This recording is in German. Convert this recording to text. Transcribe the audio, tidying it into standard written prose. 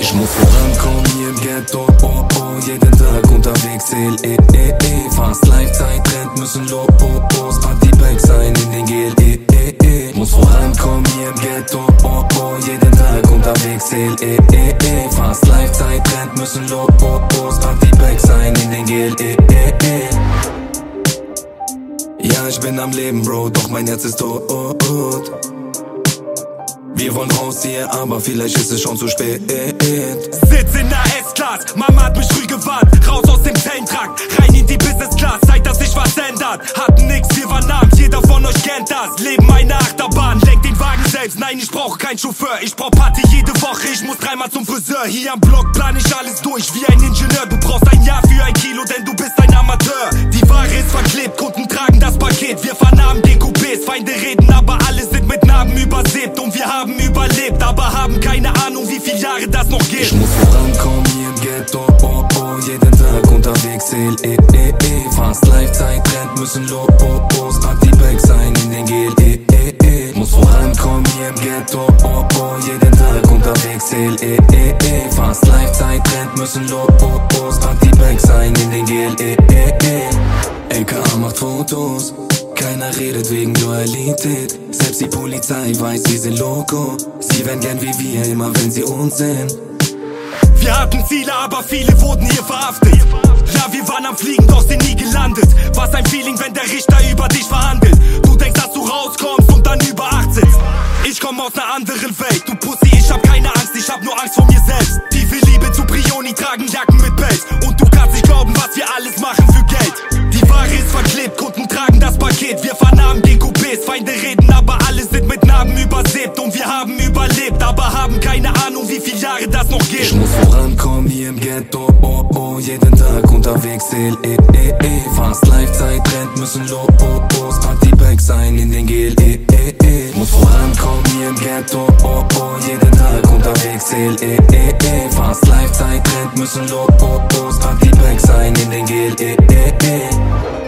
Ich muss vorankommen hier im Ghetto, oh oh, jeden Tag unterwegs, Fast Lifezeit, Trend müssen Lobos, Partyback sein in den Gel, Muss vorankommen hier im Ghetto, oh oh, jeden Tag unterwegs, Fast Lifezeit, Trend müssen Lobos, Partyback sein in den Gel, Ja, ich bin am Leben, Bro, doch mein Herz ist tot. Wir wollen raus hier, aber vielleicht ist es schon zu spät. Sitz in der S-Class, Mama hat mich früh gewarnt. Raus aus dem Zellentrakt, rein in die Business-Class. Zeit, dass sich was ändert. Hatten nix, wir waren arm, jeder von euch kennt das. Leben eine Achterbahn, lenk den Wagen selbst. Nein, ich brauche keinen Chauffeur, ich brauch Party jede Woche. Ich muss dreimal zum Friseur, hier am Block plan ich alles durch wie ein Ingenieur. Du brauchst ein Jahr für ein Kilo, denn du bist ein Amateur. Die Ware ist verklebt, Kunden tragen das Paket. Wir vernahmen den Coupés, Feinde reden, aber alle sind mit Narben übersät. Und wir haben überlebt, aber haben keine Ahnung, wie viele Jahre das noch geht. Ich muss vorankommen hier im Ghetto, oh oh, jeden Tag unterwegs, Fast Lifezeit, Trend müssen Lobos, Partyback sein in den Gel, Muss vorankommen hier im Ghetto, oh oh, jeden Tag unterwegs, Fast Lifezeit, Trend müssen Lobos, Partyback sein in den Gel, LKA macht Fotos, keiner redet wegen Loyalität. Selbst die Polizei weiß, sie sind loco. Sie wären gern wie wir, immer wenn sie uns sehen. Wir hatten Ziele, aber viele wurden hier verhaftet. Ja, wir waren am Fliegen, doch sind nie gelandet. Was ein Feeling, wenn der Richter über dich verhandelt. Du denkst, dass du rauskommst und dann über 8 sitzt. Ich komm aus einer anderen Welt. Du Pussy, ich hab keine Angst, ich hab nur Angst vor mir selbst. Tiefe Liebe zu Brioni, tragen Jacken mit Pelz. Und du kannst nicht glauben, was wir alles machen für Geld. Die Ware ist verklebt, Kunden tragen das Paket. Wir vernahmen den Coupés, Feinde reden, aber alle sind mit Narben übersät. Und wir haben überlebt, aber haben keine Ahnung, wie viele Jahre das noch geht. Ich muss vorankommen hier im Ghetto, oh oh, jeden Tag unterwegs, Fast Lifezeit, Trend müssen Lobos, Partyback sein in den Gel, Muss vorankommen hier im Ghetto, oh oh, jeden Tag unterwegs, Fast Lifezeit, Trend müssen Lobos, Partyback sein in den Gel,